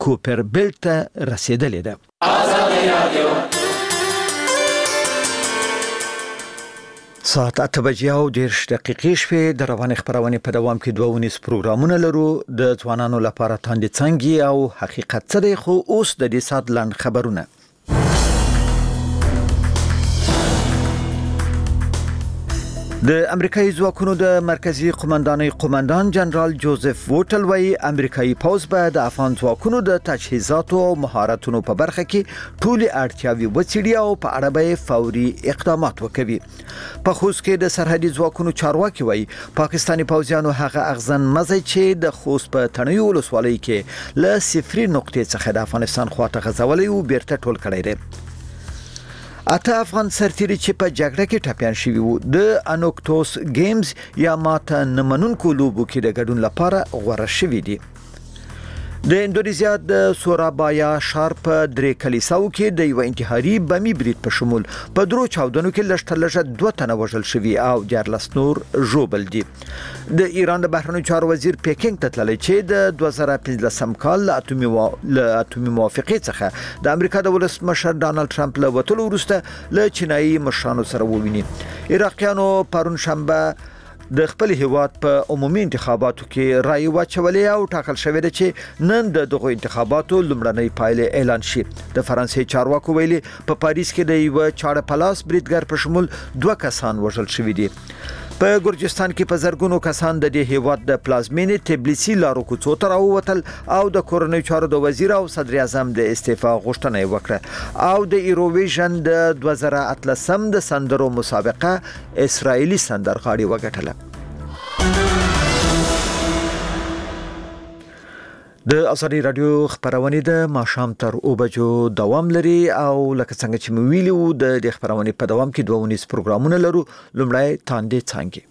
کوپر بیلټ ته رسیدلې ده. ساعت 8:10 شپې د روانې خبرونه په دوام کې 2 پروګرامونه لرو. د ځوانانو لپاره تاندې څنګه او حقیقت څه دی، خو اوس د دې سات لاند خبرونه. د امریکایي ځواکونو د مرکزی قومندان جنرال جوزف ووټل وايي امریکایي پوځ به د افغان ځواکونو د تجهیزاتو او مهارتونو په برخه کې ټولي اړتیاوي وڅېړي او په اړه به فوري اقدامات وکړي. په خوست کې د سرحدي ځواکونو چارواکي وايي پاکستاني پوځیانو هغه اغزن مزه چې د خوست په تڼیو ولسوالۍ کې له صفري نقطې څخه د افغانستان خواته غځولې او بیرته ټول کړی دی. 8 افغان سرتیري چې په جګړه کې ټپيان شوي وو د انوکټوس گیمز یا ماته نمنونکو لوبو کې د ګډون لپاره غوړه شوي دي. د اندونیزیا د سورابایا ښار په درې کلیساو کې د یو انتحاري بمي برید په شمول په درو چاودنو کې لږ 2 تنه وژل شوي او 14 نور ژوبل دي. د ایران د بهرنیو چارو وزیر پیکینګ ته تللی چې د 2015 کال له اتومي موافقې څخه د امریکا د ولسمشر ډانلډ ټرمپ له وټلو وروسته له چینایي مشرانو سره وویني. عراقیانو پرون شنبه د خپل هیواد په عمومي انتخاباتو کې رائے واچولې او ټاکل شوې ده چې نن د دغه انتخاباتو لومړنۍ پایلې اعلان شي. د فرانسې چارواکو ویلي په پاریس کې د یو چاړه پلاس بریدګر په شمول 2 کسان وژل شوي دي. په ګرجستان کې په زرګونو کسان د دې هیواد د پلازمینې تبلیسي لارو کوڅو ته راووتل او د کورنۍ چارو د وزیر او صدر اعظم د استعفا غوښتنه وکړه او د ایروویژن د 2018 د سندرو مسابقه اسرائیلي سندرغاړي وګټله. د ازادي رادیو خبرونه د ماښام تر 2 بجو دوام لري او لکه څنګه چې مو ویلو د خبرونه په دوام کې 2 پروګرامونه لرو. لومړی تاندې څنګه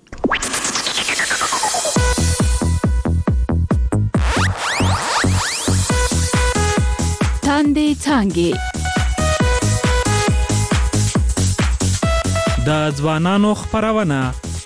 د ځوانانو خبرونه.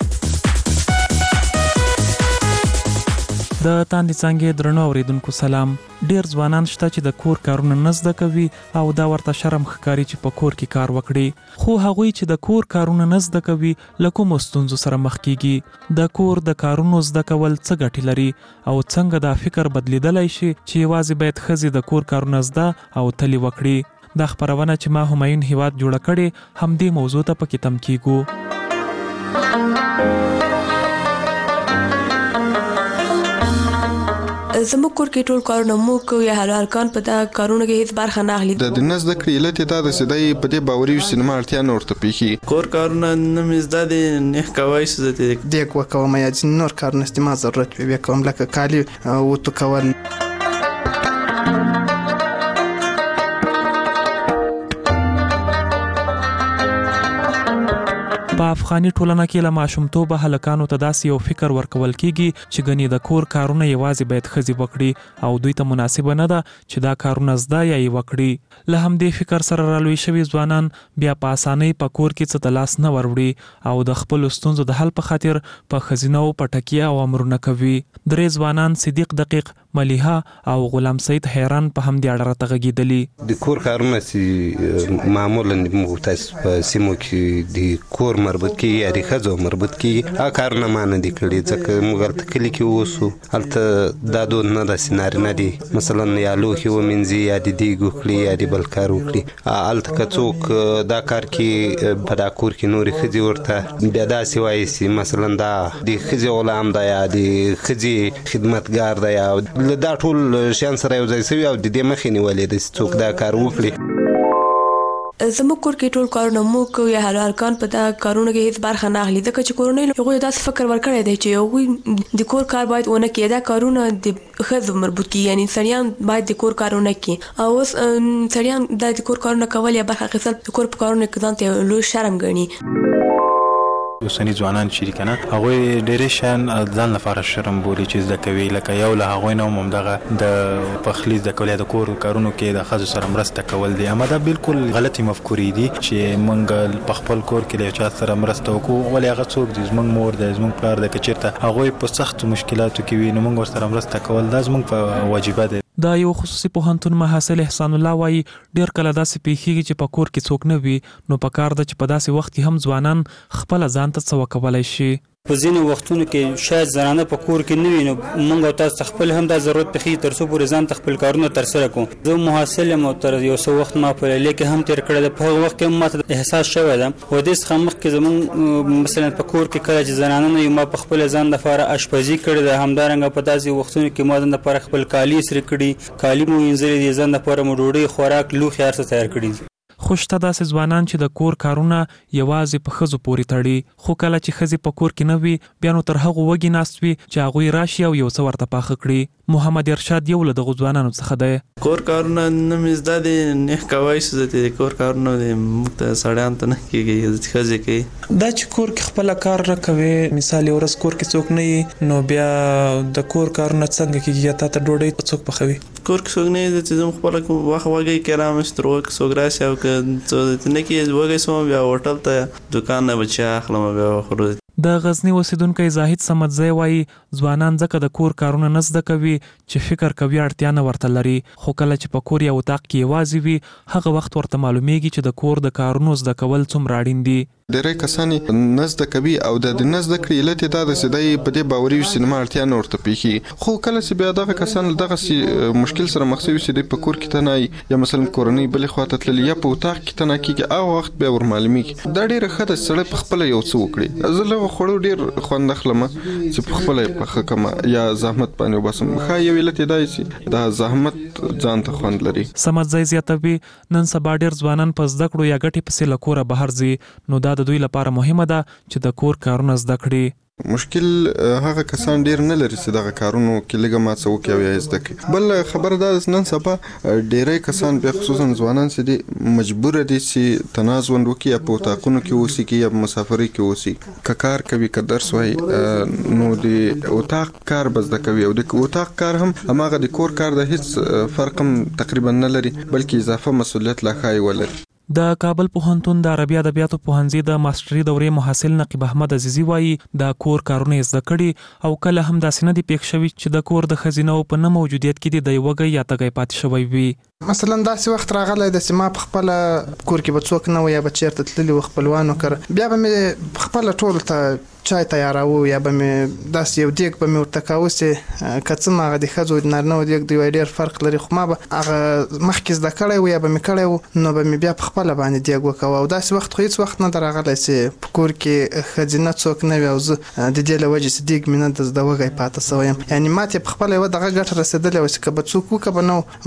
د تاندې څنګه درنو اوریدونکو سلام. ډیر ځوانان شته چې د کور کارونه نه زده کوي او دا ورته شرم ښکاري چې په کور کې کار وکړي، خو هغوی چې د کور کارونه نه زده کوي له کومو ستونزو سره مخ کیږي. د کور د کارونو زده کول څه ګټې لري او څنګه دا فکر بدلیدلی شي چې یوازې باید ښځې د کور کارونه زده او تلي وکړي. دا خبرونه چې ما همایون هیواد جوړه کړې همدې موضوع ته پکې تم کیږو. زموږ کور کې ټول کارونه مو کوي، یا هلکان په دا کارونه کې هیڅ برخه نه اخلي. د دنس د کړیلته دا د سیدای په دې باوري سینما اړتیا نه ورته پیخي. کور کارونه نه مزدا دي نه کوي څه دي د کومه یا نور کارونه استعمال ضرورت وي کوم لکه کالی او تو کول. په افغاني ټولنه کې له ماشومتوبه هلکانو ته داسې یو فکر ورکول کیږي چې ګنې د کور کارونه یوازې باید ښځې وکړي او دوی ته مناسبه نه ده چې دا کارونه زده یا یې وکړي. له همدې فکر سره رالوی شوي ځوانان بیا په اسانۍ په کور کې څه ته لاس نه وروړي او د خپلو ستونزو د حل په خاطر په ښځینو په ټکیه او امرونه کوي. 3 ځوانان صدیق دقیق، ملیحه او غلام سید حیران په همدې اړه راته غږېدلي. د کور کارونه چې معمولا موږ تاسو په سیمو کې د کور مربوط کی یا د خزو مربوط کی هغه کارونه ما نه دي کړي ځکه موږ هلته کلی کې اوسو، هلته دا دود نه د سیناري نه دي مثلا یا لوښي ومینځي یا د دیګ وکړي یا د بل کار وکړي. هلته که څوک دا کار کې په دا کور کې نورې ښځې ورته بیا داسې وایي چې مثلا دا د ښځې غلام ده یا د ښځې خدمتګار ده یا دا ټول شیان سره یو ځای شوي او د دې مخې نیولې ده چې څوک دا کار وکړي. زموږ کور کې ټول کارونه مو کوي، یا هلکان په دا کارونه کې هیڅ برخه نه اخلي ځکه چې کورنۍ هغوی داسې فکر ورکړی دی چې هغوی د کور کار باید ونه کړي، دا کارونه د ښځو مربوط کړي، یعنې سړیان باید د کور کارونه کړي او اوس سړیان دا د کور کارونه کول یا برخه اخیستل د کور په کارونه کې ځان ته لوی شرم ګڼي. اوسنی ځوانان چې کنه هغه ډېر شان ځان لپاره شرم بولي چې زده کوي، لکه یو له هغه نه هم دغه د پخلی د کولای د کور کارونو کې د خځو سره مرسته کول دي. اما دا بالکل غلطي مفکورې دي چې موږ په خپل کور کې له چا سره مرسته وکړو، ولې هغه څوک دي زموږ مور ده زموږ پلار ده، کچېرته هغه په سخت مشکلاتو کې وي نو موږ ورسره مرسته کول دا زموږ په واجبات دي. دا یو خصوصي پوهنتون محصل احسان الله وایي ډیر کله داسې پیښیږي چې په کور کې څوک نه وي نو په کار ده چې په داسې وخت کې هم ځوانان خپل ځان ته څه وکولای شي. په ځینو وختونو کې شاید زنانه په کور کې نه وي نو موږ او تاسو خپل هم دا ضرورت پېښي تر څو پورې ځان ته خپل کارونه ترسره کوو. زه محصل یم او تر یو څو وخت ما په لیلیه کې هم تېر کړی ده. په هغه وخت کې ماته احساس شوی ده او دې څخه مخکې زموږ مثلا په کور کې کله چې زنانه نه وي ما په خپل ځان لپاره اشپزي کړې ده. همدارنګه په داسې وختونو کې ما ځان لپاره خپل کالي استری کړي، کالي مو وینځلي دي، ځان لپاره مو ډوډۍ خوراک لوښي هر څه تیار کړي. خو شته داسې ځوانان چې د کور کارونه یوازې په ښځو پورې تړي، خو کله چې ښځې په کور کې نه وي بیا نو تر هغو وږي ناست وي چې هغوی راشي او یو څه ورته پاخه کړي. محمد ارشاد یو له دغو ځوانانو څخه دی. کور کارونه نه مې زده دي، نه کوای شو د کور کارونه موږ ته سړیان ته نه کېږي، ښځې کوي. دا چې کور کې خپل کار نه کوي، مثال یو ورځ کور کې څوک نه وي نو بیا د کور کارونه څنګه کېږي؟ یا تا ته ډوډۍ څوک پخوي؟ کور کې څوک نه وي چې زه خپله وخت وږی کې رامشت تر وخت څوک راشي او که نه کېږي وږی شوم بیا هوټل ته دوکان نه به چای اخلم بیا خورو. د غزنی اوسیدونکی زاهد صمدزی وایي ځوانان ځکه د کور کارونه نه زده کوي چې فکر کوي اړتیا نه ورته لري، خو کله چې په کور یا اتاق کې یوازې وي هغه وخت ورته معلومیږي چې د کور د کارونو زده کول څومره اړین دي. ډېری کسان نه زده کوي او د نه زده کړې علت یې دا ده چې دی په دې باوري وي چې زما اړتیا نه ورته پېښېږي. خو کله چې بیا دغه کسان له دغسې مشکل سره مخ شوي چې دی په کور کې تنه یا مثلا کورنۍ بلې خواته تللي یا په اتاق کې تنه کېږي، هغه وخت بیا ور معلومیږي. دا ډېره ښه ده چې سړی په خپله یو څه وکړي. زه له خوړو ډېر خوند اخلم چې په خپله یې پخه کړم یا زحمت باندې وباسم. ښه یو علت یې دا چې دا زحمت ځان ته خوند لري. صمدزی زیاتوي نن سبا ډېر ځوانان په زده کړو یا ګټې پسې له کوره بهر ځي، نو دا د دوی لپاره مهمه ده چې د کور کارونه زده کړي. مشکل هغه کسان ډیر نه لري چې دغه کارونو کې لږه ما څه وکړي او یا زده کړي. بل خبره دا نن سبا ډیری کسان بیا خصوصا ځوانان چې دي مجبور دي چې تناز ژوند وکړي یا په اتاقونو کې اوسي یا په مسافرۍ کې اوسي. که کار کوي که درس وایي نو د اتاق کار به زده کوي او د اتاق کار هم هماغه د کور کار د هیڅ فرق هم تقریبا نه لري بلکې اضافه مسؤلیت لا ښایي ولري. د کابل پوهنتون د عربي ادبیاتو پوهنځي د ماستري دورې محصل نقیب احمد عزیزي وایي د کور کارونه زده کړي او کله هم داسې نه دي پېښ شوي چې د کور د ښځینه‌و په نه موجودیت کې د وږی یا تږی پاتې شوی وي. مثلا داسې وخت راغلی د چې ما په خپله کور کې به څوک نه و یا به چېرته تللي وو خپلوانو کره، بیا به مې خپله ټولو ته چای تیاراوه یا به مې داسې یو دیګ به مې ورته کاوه چې که څه هغه د ښځو د نارینهو دیګ د یو ډېر فرق لري، خو ما به هغه مخکې زده کړی و یا به مې کړی و نو به مې بیا په خپله باندې دیګ وکوه. او داسې وخت خو هېڅ وخت نه ده راغلی چې په کور کې ښځینه څوک نه وي او زه د دې له وجې چې دیګ مې نه د زده وږی پاته شوی یم. یعنې ما ته یې په خپله یوه دغه ګټه رسېدلې وه چې که به څوک و که به نه و